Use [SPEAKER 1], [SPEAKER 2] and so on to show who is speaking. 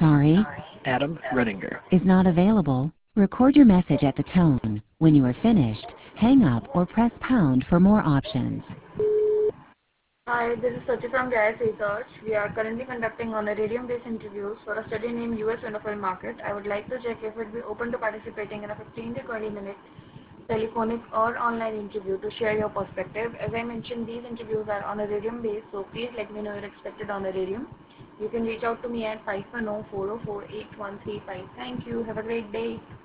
[SPEAKER 1] sorry,
[SPEAKER 2] Adam Redinger.
[SPEAKER 1] is not available. Record your message at the tone. When you are finished, hang up or press pound for more options.
[SPEAKER 3] Hi, this is Sachi from GIS Research. We are currently conducting honorarium-based interviews for a study named US Wind Oil Market. I would like to check if it would be open to participating in a 15 to 20 minute telephonic or online interview to share your perspective. As I mentioned, these interviews are honorarium-based, so please let me know your expected honorarium. You can reach out to me at 510-404-8135. Thank you. Have a great day.